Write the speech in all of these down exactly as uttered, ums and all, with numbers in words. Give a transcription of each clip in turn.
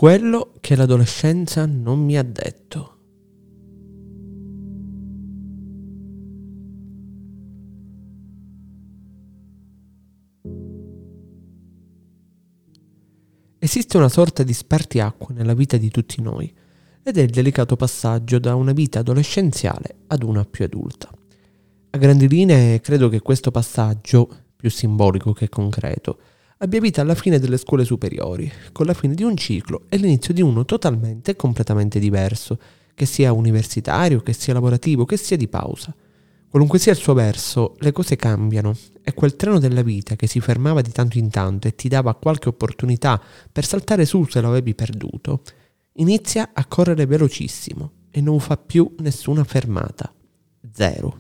Quello che l'adolescenza non mi ha detto. Esiste una sorta di spartiacque nella vita di tutti noi ed è il delicato passaggio da una vita adolescenziale ad una più adulta. A grandi linee credo che questo passaggio, più simbolico che concreto, abbia vita alla fine delle scuole superiori, con la fine di un ciclo e l'inizio di uno totalmente e completamente diverso, che sia universitario, che sia lavorativo, che sia di pausa. Qualunque sia il suo verso, le cose cambiano e quel treno della vita che si fermava di tanto in tanto e ti dava qualche opportunità per saltare su se lo avevi perduto, inizia a correre velocissimo e non fa più nessuna fermata. Zero.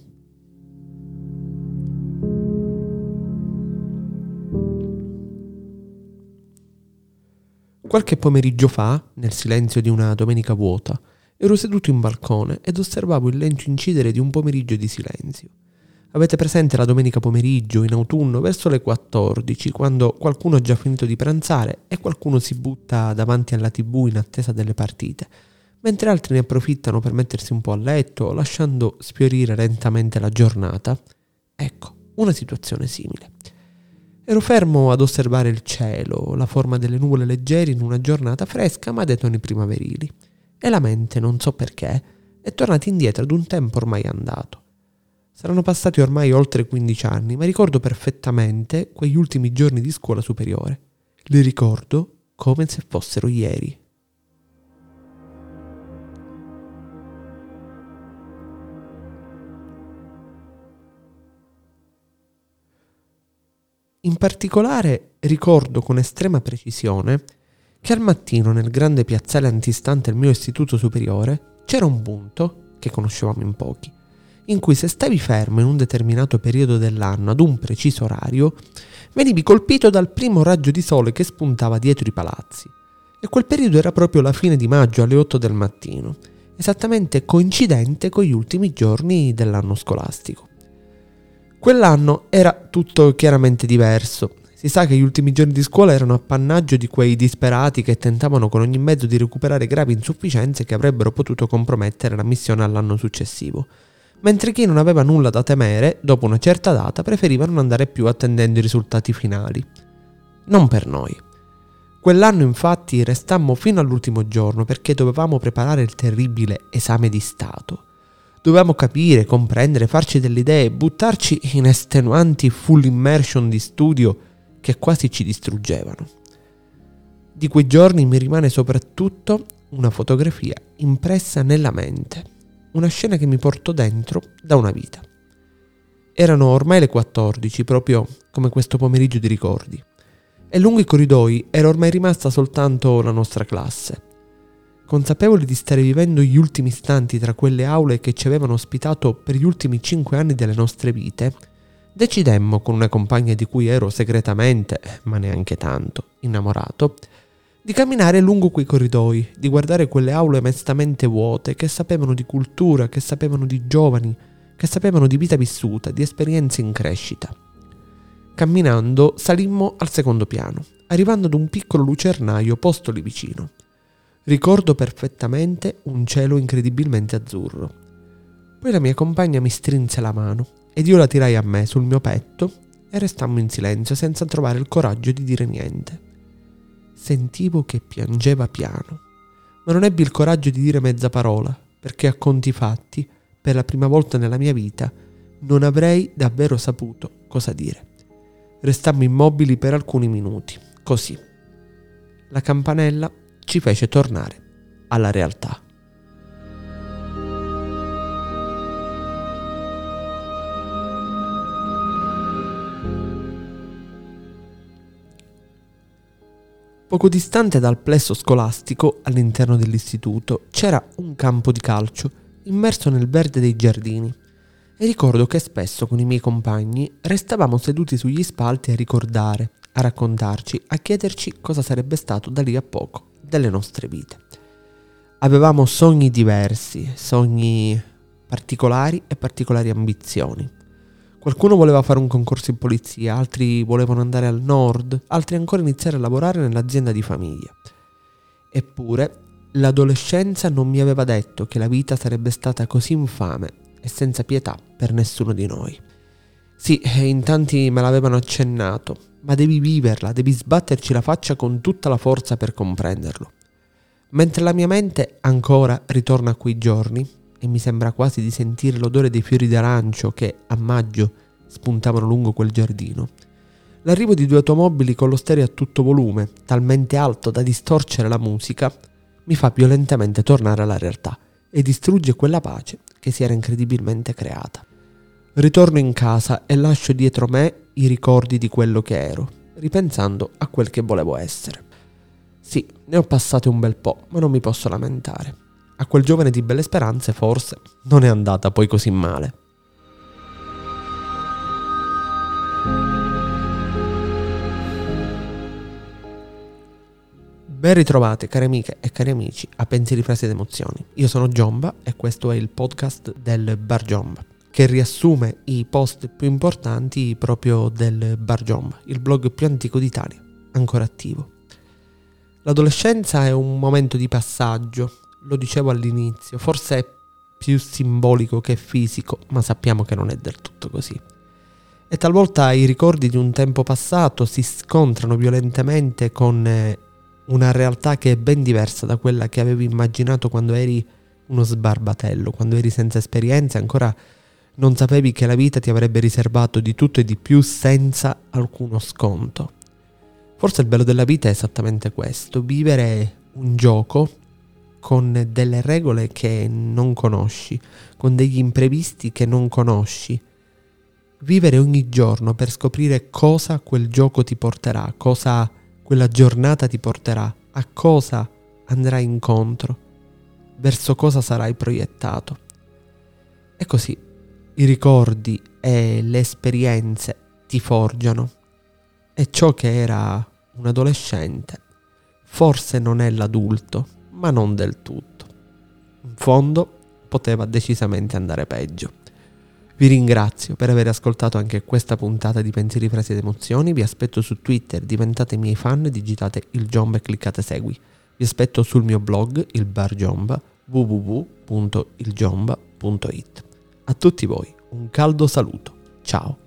Qualche pomeriggio fa, nel silenzio di una domenica vuota, ero seduto in balcone ed osservavo il lento incidere di un pomeriggio di silenzio. Avete presente la domenica pomeriggio, in autunno, verso le quattordici, quando qualcuno ha già finito di pranzare e qualcuno si butta davanti alla tivù in attesa delle partite, mentre altri ne approfittano per mettersi un po' a letto, lasciando sfiorire lentamente la giornata? Ecco, una situazione simile. Ero fermo ad osservare il cielo, la forma delle nuvole leggere in una giornata fresca ma dai toni primaverili. E la mente, non so perché, è tornata indietro ad un tempo ormai andato. Saranno passati ormai oltre quindici anni, ma ricordo perfettamente quegli ultimi giorni di scuola superiore. Li ricordo come se fossero ieri. In particolare ricordo con estrema precisione che al mattino nel grande piazzale antistante il mio istituto superiore c'era un punto, che conoscevamo in pochi, in cui se stavi fermo in un determinato periodo dell'anno ad un preciso orario, venivi colpito dal primo raggio di sole che spuntava dietro i palazzi. E quel periodo era proprio la fine di maggio alle otto del mattino, esattamente coincidente con gli ultimi giorni dell'anno scolastico. Quell'anno era tutto chiaramente diverso. Si sa che gli ultimi giorni di scuola erano appannaggio di quei disperati che tentavano con ogni mezzo di recuperare gravi insufficienze che avrebbero potuto compromettere l'ammissione all'anno successivo, mentre chi non aveva nulla da temere, dopo una certa data, preferiva non andare più attendendo i risultati finali. Non per noi. Quell'anno infatti restammo fino all'ultimo giorno perché dovevamo preparare il terribile esame di Stato. Dovevamo capire, comprendere, farci delle idee, buttarci in estenuanti full immersion di studio che quasi ci distruggevano. Di quei giorni mi rimane soprattutto una fotografia impressa nella mente, una scena che mi porto dentro da una vita. Erano ormai le quattordici, proprio come questo pomeriggio di ricordi, e lungo i corridoi era ormai rimasta soltanto la nostra classe. Consapevoli di stare vivendo gli ultimi istanti tra quelle aule che ci avevano ospitato per gli ultimi cinque anni delle nostre vite, decidemmo con una compagna di cui ero segretamente, ma neanche tanto, innamorato, di camminare lungo quei corridoi, di guardare quelle aule mestamente vuote che sapevano di cultura, che sapevano di giovani, che sapevano di vita vissuta, di esperienze in crescita. Camminando salimmo al secondo piano, arrivando ad un piccolo lucernaio posto lì vicino. Ricordo perfettamente un cielo incredibilmente azzurro. Poi la mia compagna mi strinse la mano ed io la tirai a me sul mio petto e restammo in silenzio senza trovare il coraggio di dire niente. Sentivo che piangeva piano, ma non ebbi il coraggio di dire mezza parola, perché a conti fatti, per la prima volta nella mia vita, non avrei davvero saputo cosa dire. Restammo immobili per alcuni minuti, così. La campanella ci fece tornare alla realtà. Poco distante dal plesso scolastico, all'interno dell'istituto, c'era un campo di calcio immerso nel verde dei giardini e ricordo che spesso con i miei compagni restavamo seduti sugli spalti a ricordare, a raccontarci, a chiederci cosa sarebbe stato da lì a poco delle nostre vite. Avevamo sogni diversi, sogni particolari e particolari ambizioni. Qualcuno voleva fare un concorso in polizia, altri volevano andare al nord, altri ancora iniziare a lavorare nell'azienda di famiglia. Eppure, l'adolescenza non mi aveva detto che la vita sarebbe stata così infame e senza pietà per nessuno di noi. Sì, in tanti me l'avevano accennato, ma devi viverla, devi sbatterci la faccia con tutta la forza per comprenderlo. Mentre la mia mente ancora ritorna a quei giorni, e mi sembra quasi di sentire l'odore dei fiori d'arancio che a maggio spuntavano lungo quel giardino, l'arrivo di due automobili con lo stereo a tutto volume, talmente alto da distorcere la musica, mi fa violentemente tornare alla realtà e distrugge quella pace che si era incredibilmente creata. Ritorno in casa e lascio dietro me i ricordi di quello che ero, ripensando a quel che volevo essere. Sì, ne ho passate un bel po', ma non mi posso lamentare. A quel giovane di belle speranze forse non è andata poi così male. Ben ritrovate cari amiche e cari amici a Pensieri, Frasi ed Emozioni. Io sono Giomba e questo è il podcast del Bar Giomba, che riassume i post più importanti proprio del Bar Giomba, il blog più antico d'Italia, ancora attivo. L'adolescenza è un momento di passaggio, lo dicevo all'inizio, forse è più simbolico che fisico, ma sappiamo che non è del tutto così. E talvolta i ricordi di un tempo passato si scontrano violentemente con una realtà che è ben diversa da quella che avevi immaginato quando eri uno sbarbatello, quando eri senza esperienza e ancora non sapevi che la vita ti avrebbe riservato di tutto e di più senza alcuno sconto. Forse il bello della vita è esattamente questo, vivere un gioco con delle regole che non conosci, con degli imprevisti che non conosci. Vivere ogni giorno per scoprire cosa quel gioco ti porterà, cosa quella giornata ti porterà, a cosa andrai incontro, verso cosa sarai proiettato. E così i ricordi e le esperienze ti forgiano e ciò che era un adolescente forse non è l'adulto, ma non del tutto. In fondo poteva decisamente andare peggio. Vi ringrazio per aver ascoltato anche questa puntata di Pensieri, Frasi ed Emozioni. Vi aspetto su Twitter, diventate miei fan, digitate il Giomba e cliccate segui. Vi aspetto sul mio blog, il Bar Giomba, w w w punto il giomba punto it. A tutti voi un caldo saluto. Ciao.